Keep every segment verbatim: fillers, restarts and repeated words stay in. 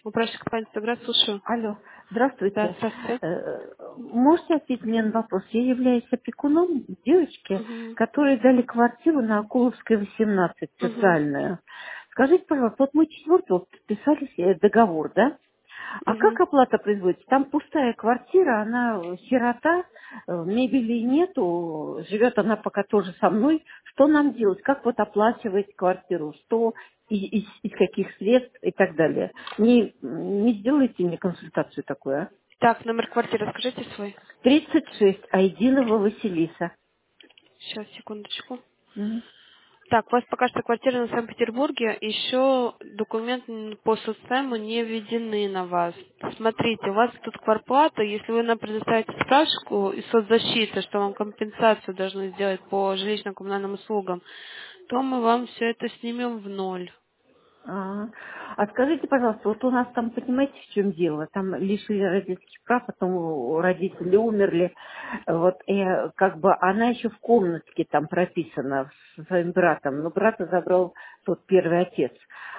Управляющая компания «Соград», слушаю. Алло, Да, здравствуйте. здравствуйте. Э, Можете ответить мне на вопрос? Я являюсь опекуном девочки, Угу. которые дали квартиру на Акуловской, восемнадцать, Угу. социальную. Скажите, пожалуйста, вот мы четвертого подписали э, договор, да? А как Угу. оплата производится? Там пустая квартира, она э, сирота, э, мебели нету, живет она пока тоже со мной. Что нам делать? Как вот оплачивать квартиру? Что, и- из, из каких средств и так далее? Не, не сделайте мне консультацию такую, а? Так, номер квартиры скажите свой. тридцать шесть, Айдинова Василиса. Сейчас, секундочку. Мгм. Так, у вас пока что квартира на Санкт-Петербурге, еще документы по соцсайму не введены на вас. Смотрите, у вас тут квартплата, если вы нам предоставите справочку из соцзащиты, что вам компенсацию должны сделать по жилищно-коммунальным услугам, то мы вам все это снимем в ноль. А, а скажите, пожалуйста, вот у нас там, понимаете, в чем дело? Там лишили родительских прав, потом у- родители умерли. Вот, и э, как бы она еще в комнатке там прописана со своим братом, но брата забрал тот первый отец.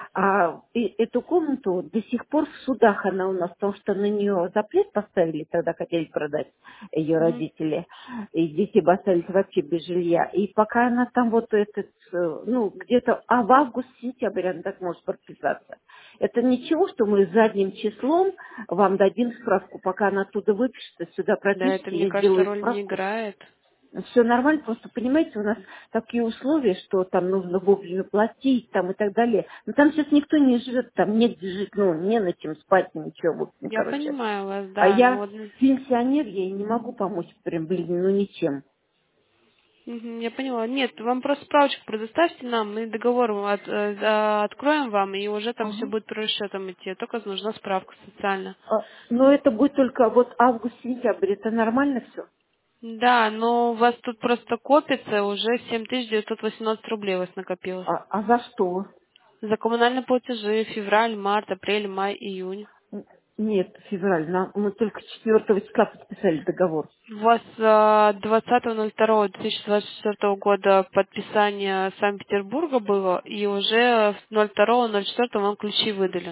А и эту комнату до сих пор в судах она у нас, потому что на нее запрет поставили, тогда хотели продать ее Мгм. родители, и дети бы остались вообще без жилья. И пока она там вот этот, э, ну, где-то, а в август-сентябрь она так может подписаться. Это ничего, что мы задним числом вам дадим справку, пока она оттуда выпишется, сюда Да, это, пропишется, мне я кажется, сделаю роль не справку. играет. Все нормально, просто понимаете, у нас такие условия, что там нужно вовремя платить там и так далее. Но там сейчас никто не живет, там нет где жить, ну, не на чем спать, ничего, в общем, Я короче. понимаю вас, А да, но я вот пенсионер, я ей не могу помочь прям, блин, ну ничем. мгм, я поняла. Нет, вам просто справочку предоставьте нам, мы договор от- э, да, откроем вам, и уже там все Ага. будет по расчетам идти. Только нужна справка социальная. А, но это будет только вот август-сентябрь, это нормально все? Да, но у вас тут просто копится уже семь тысяч девятьсот восемнадцать рублей у вас накопилось. А, а за что? За коммунальные платежи февраль, март, апрель, май, июнь. Н- Нет, февраль, нам- мы только четвертого числа подписали договор. У вас а, двадцатого ноль второго две тысячи двадцать четвёртого года подписание Санкт-Петербурга было, и уже ноль второго ноль четвёртого вам ключи выдали.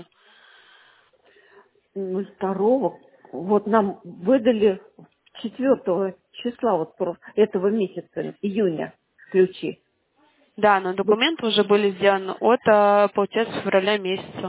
Ну, второго, вот нам выдали четвертого числа вот про- этого месяца, июня, ключи. Да, но Вот документы уже были сделаны от, а, получается, февраля месяца.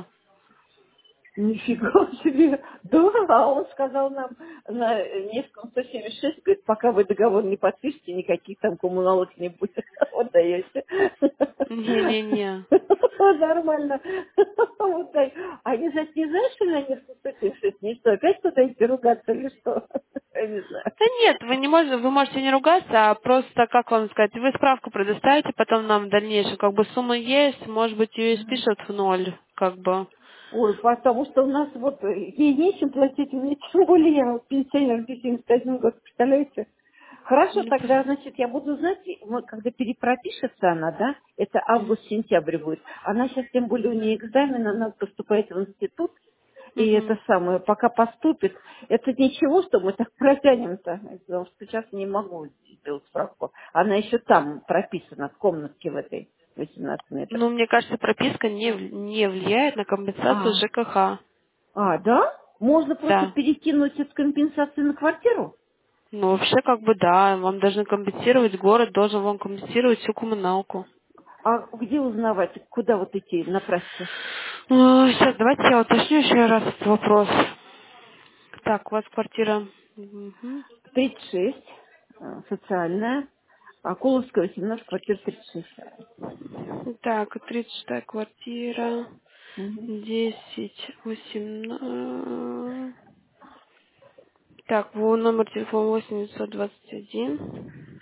нифига себе. Да, а он сказал нам на Невском сто семьдесят шесть, говорит, пока вы договор не подпишете, никаких там коммуналок не будет. Вот даете. Не-не-не. Нормально. Вот так. А не знаешь, не знаешь, что на Невском сто семьдесят шесть? Не что, опять туда идти ругаться или что? Я не знаю. Да нет, вы не можете, вы можете не ругаться, а просто, как вам сказать, вы справку предоставите, потом нам в дальнейшем, как бы сумма есть, может быть, ее и спишут в ноль, как бы. Ой, потому что у нас вот э, ей нечем платить, мне тем более я вот пенсионер семьдесят один год, представляете? Хорошо, Ну, тогда, пос- значит, я буду знать, и мы, когда перепропишется она, да, это август-сентябрь будет. Она сейчас, тем более, у нее экзамен, она поступает в институт, и это Мгм. самое, пока поступит, это ничего, что мы так протянем-то, потому что сейчас не могу сделать справку. Она еще там прописана, в комнатке в этой, восемнадцать метров. Ну, мне кажется, прописка не, в- не влияет на компенсацию А, ЖКХ. А, да? Можно просто Да. перекинуть эту компенсацию на квартиру? Ну, вообще, как бы, да, вам должны компенсировать, город должен вам компенсировать всю коммуналку. А где узнавать, куда вот идти на практике? Сейчас, давайте я уточню еще раз этот вопрос. Так, у вас квартира... Мгм. тридцать шесть, э, социальная, Акуловская, восемнадцать, квартира тридцать шесть. Так, тридцать шестая квартира, Мгм. десять, восемнадцать. Так, во- номер телефона восемь девятьсот двадцать один.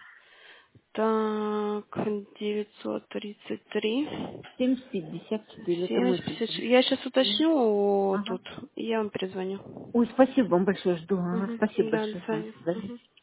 Так, девятьсот тридцать три. семьдесят пятьдесят четыре, это мой семьдесят пятьдесят телефон. шесть. Я сейчас Мгм. уточню Ага. тут, и я вам перезвоню. Ой, спасибо вам большое, жду. Ага, Угу. спасибо Да, до большое. Ага, свидания. до свидания. Мгм.